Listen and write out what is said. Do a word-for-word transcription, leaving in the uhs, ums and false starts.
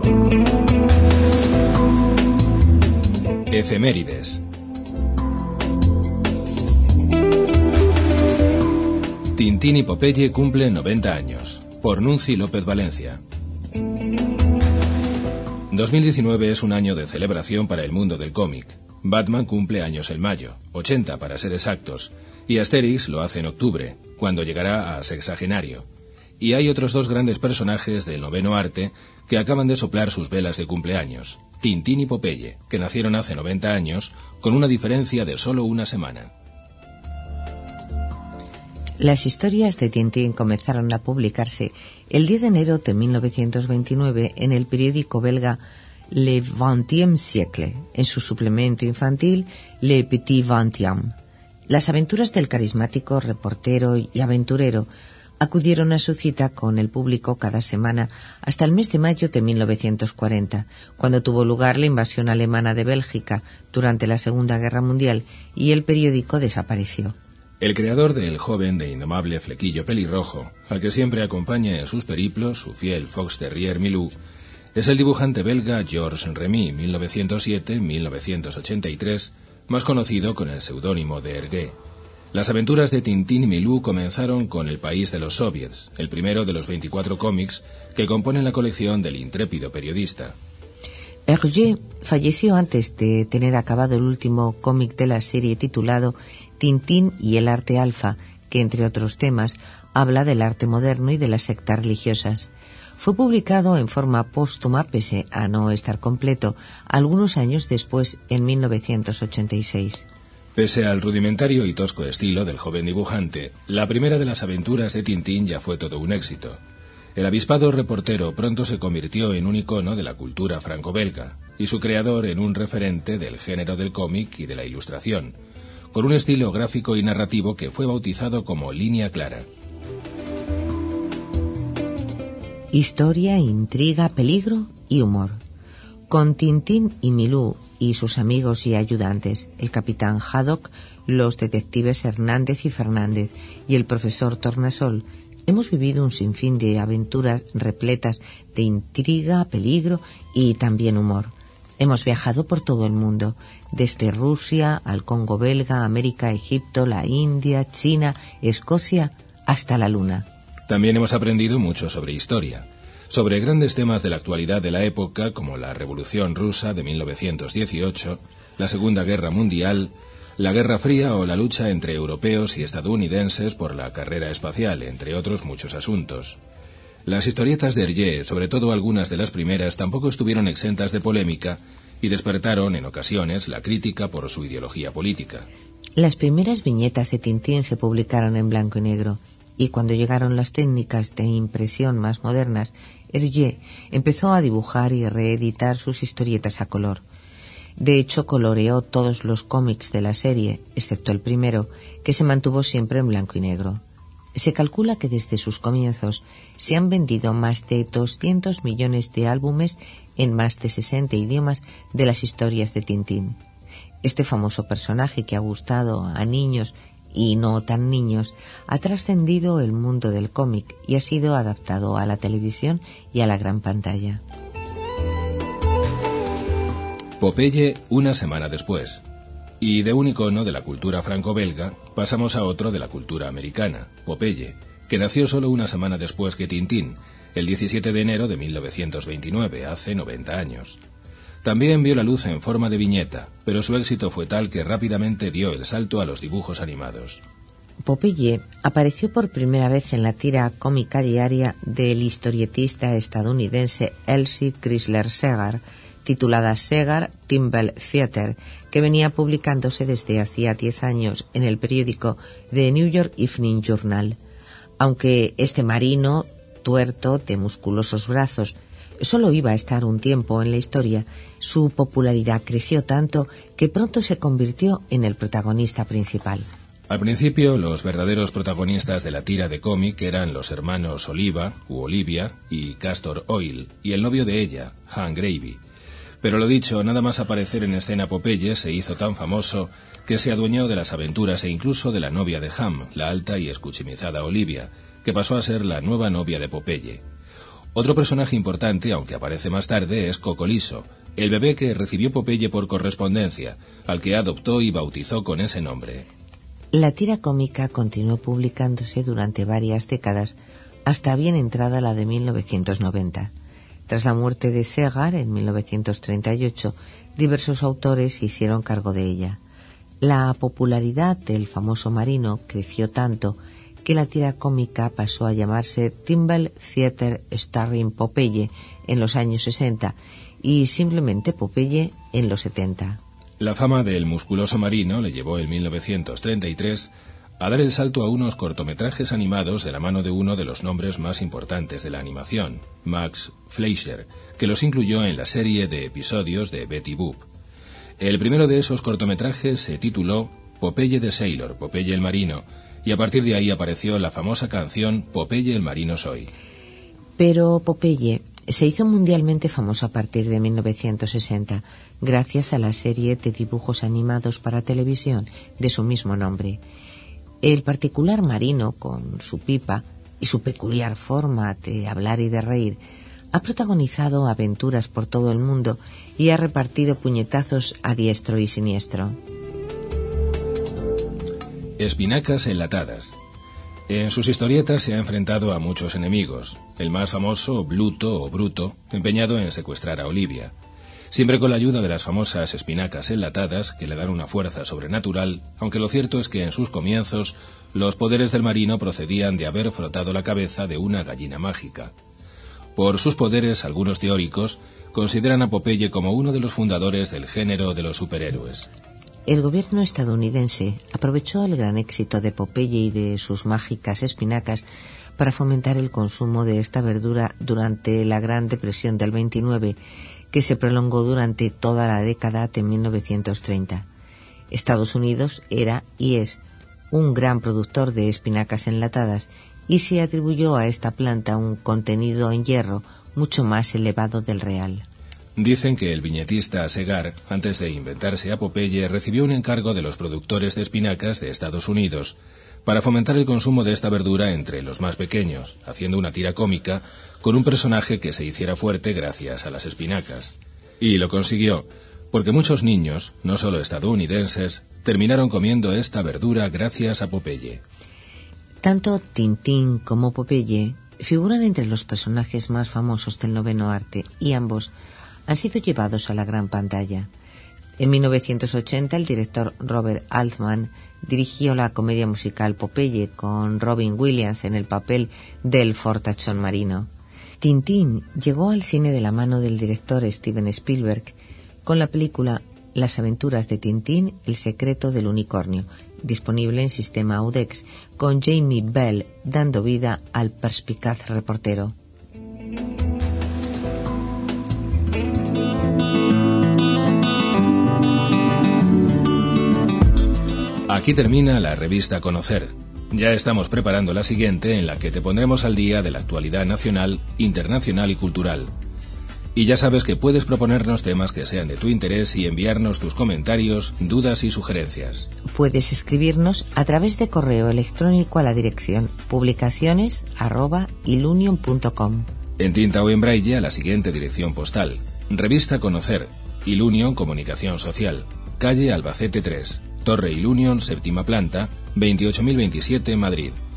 Efemérides. Tintín y Popeye cumplen noventa años. Por Nunci López Valencia. dos mil diecinueve es un año de celebración para el mundo del cómic. Batman cumple años en mayo, ochenta para ser exactos, y Asterix lo hace en octubre, cuando llegará a sexagenario. Y hay otros dos grandes personajes del noveno arte que acaban de soplar sus velas de cumpleaños, Tintín y Popeye, que nacieron hace noventa años, con una diferencia de solo una semana. Las historias de Tintín comenzaron a publicarse el diez de enero de mil novecientos veintinueve en el periódico belga Le vingtième siècle, en su suplemento infantil Le Petit Vingtième. Las aventuras del carismático reportero y aventurero acudieron a su cita con el público cada semana hasta el mes de mayo de mil novecientos cuarenta, cuando tuvo lugar la invasión alemana de Bélgica durante la Segunda Guerra Mundial y el periódico desapareció. El creador del joven de indomable flequillo pelirrojo, al que siempre acompaña en sus periplos su fiel fox terrier Milou, es el dibujante belga Georges Remy, mil novecientos siete a mil novecientos ochenta y tres, más conocido con el seudónimo de Hergé. Las aventuras de Tintín y Milou comenzaron con El País de los Soviets, el primero de los veinticuatro cómics que componen la colección del intrépido periodista. Hergé falleció antes de tener acabado el último cómic de la serie titulado Tintín y el arte alfa, que entre otros temas habla del arte moderno y de las sectas religiosas. Fue publicado en forma póstuma, pese a no estar completo, algunos años después, en mil novecientos ochenta y seis. Pese al rudimentario y tosco estilo del joven dibujante, la primera de las aventuras de Tintín ya fue todo un éxito. El avispado reportero pronto se convirtió en un icono de la cultura franco-belga, y su creador en un referente del género del cómic y de la ilustración, con un estilo gráfico y narrativo que fue bautizado como Línea Clara. Historia, intriga, peligro y humor. Con Tintín y Milou y sus amigos y ayudantes, el capitán Haddock, los detectives Hernández y Fernández y el profesor Tornasol, hemos vivido un sinfín de aventuras repletas de intriga, peligro y también humor. Hemos viajado por todo el mundo, desde Rusia al Congo belga, América, Egipto, la India, China, Escocia, hasta la Luna. También hemos aprendido mucho sobre historia, sobre grandes temas de la actualidad de la época como la Revolución Rusa de mil novecientos dieciocho, la Segunda Guerra Mundial, la Guerra Fría o la lucha entre europeos y estadounidenses por la carrera espacial, entre otros muchos asuntos. Las historietas de Hergé, sobre todo algunas de las primeras, tampoco estuvieron exentas de polémica y despertaron en ocasiones la crítica por su ideología política. Las primeras viñetas de Tintín se publicaron en blanco y negro, y cuando llegaron las técnicas de impresión más modernas, Hergé empezó a dibujar y reeditar sus historietas a color. De hecho, coloreó todos los cómics de la serie, excepto el primero, que se mantuvo siempre en blanco y negro. Se calcula que desde sus comienzos se han vendido más de doscientos millones de álbumes en más de sesenta idiomas de las historias de Tintín. Este famoso personaje que ha gustado a niños y no tan niños ha trascendido el mundo del cómic y ha sido adaptado a la televisión y a la gran pantalla. Popeye una semana después. Y de un icono de la cultura franco-belga pasamos a otro de la cultura americana, Popeye, que nació solo una semana después que Tintín, el diecisiete de enero de mil novecientos veintinueve, hace noventa años. También vio la luz en forma de viñeta, pero su éxito fue tal que rápidamente dio el salto a los dibujos animados. Popeye apareció por primera vez en la tira cómica diaria del historietista estadounidense Elsie Chrysler Segar, titulada Segar Timber Theater, que venía publicándose desde hacía diez años en el periódico The New York Evening Journal. Aunque este marino, tuerto, de musculosos brazos, solo iba a estar un tiempo en la historia, su popularidad creció tanto que pronto se convirtió en el protagonista principal. Al principio, los verdaderos protagonistas de la tira de cómic eran los hermanos Oliva, u Olivia, y Castor Oil, y el novio de ella, Hank Gravy. Pero lo dicho, nada más aparecer en escena Popeye se hizo tan famoso que se adueñó de las aventuras e incluso de la novia de Ham, la alta y escuchimizada Olivia, que pasó a ser la nueva novia de Popeye. Otro personaje importante, aunque aparece más tarde, es Cocoliso, el bebé que recibió Popeye por correspondencia, al que adoptó y bautizó con ese nombre. La tira cómica continuó publicándose durante varias décadas, hasta bien entrada la de mil novecientos noventa. Tras la muerte de Segar en mil novecientos treinta y ocho, diversos autores se hicieron cargo de ella. La popularidad del famoso marino creció tanto que la tira cómica pasó a llamarse Timble Theater Starring Popeye en los años sesenta y simplemente Popeye en los setenta. La fama del musculoso marino le llevó en mil novecientos treinta y tres a dar el salto a unos cortometrajes animados de la mano de uno de los nombres más importantes de la animación, Max Fleischer, que los incluyó en la serie de episodios de Betty Boop. El primero de esos cortometrajes se tituló Popeye the Sailor, Popeye el marino, y a partir de ahí apareció la famosa canción Popeye el marino soy. Pero Popeye se hizo mundialmente famoso a partir de mil novecientos sesenta, gracias a la serie de dibujos animados para televisión de su mismo nombre. El particular marino, con su pipa y su peculiar forma de hablar y de reír, ha protagonizado aventuras por todo el mundo y ha repartido puñetazos a diestro y siniestro. Espinacas enlatadas. En sus historietas se ha enfrentado a muchos enemigos, el más famoso, Bluto o Bruto, empeñado en secuestrar a Olivia. Siempre con la ayuda de las famosas espinacas enlatadas, que le dan una fuerza sobrenatural, aunque lo cierto es que en sus comienzos los poderes del marino procedían de haber frotado la cabeza de una gallina mágica. Por sus poderes, algunos teóricos consideran a Popeye como uno de los fundadores del género de los superhéroes. El gobierno estadounidense aprovechó el gran éxito de Popeye y de sus mágicas espinacas para fomentar el consumo de esta verdura durante la Gran Depresión del veintinueve, que se prolongó durante toda la década de mil novecientos treinta. Estados Unidos era y es un gran productor de espinacas enlatadas y se atribuyó a esta planta un contenido en hierro mucho más elevado del real. Dicen que el viñetista Segar, antes de inventarse a Popeye, recibió un encargo de los productores de espinacas de Estados Unidos para fomentar el consumo de esta verdura entre los más pequeños, haciendo una tira cómica con un personaje que se hiciera fuerte gracias a las espinacas. Y lo consiguió, porque muchos niños, no solo estadounidenses, terminaron comiendo esta verdura gracias a Popeye. Tanto Tintín como Popeye figuran entre los personajes más famosos del noveno arte y ambos han sido llevados a la gran pantalla. En mil novecientos ochenta el director Robert Altman dirigió la comedia musical Popeye con Robin Williams en el papel del fortachón marino. Tintín llegó al cine de la mano del director Steven Spielberg con la película Las aventuras de Tintín, el secreto del unicornio, disponible en sistema Audex, con Jamie Bell dando vida al perspicaz reportero. Aquí termina la revista Conocer. Ya estamos preparando la siguiente, en la que te pondremos al día de la actualidad nacional, internacional y cultural. Y ya sabes que puedes proponernos temas que sean de tu interés y enviarnos tus comentarios, dudas y sugerencias. Puedes escribirnos a través de correo electrónico a la dirección publicaciones arroba ilunion punto com. En tinta o en braille a la siguiente dirección postal. Revista Conocer, Ilunion Comunicación Social, calle Albacete tres, Torre Ilunion, séptima planta, veintiocho mil veintisiete, Madrid.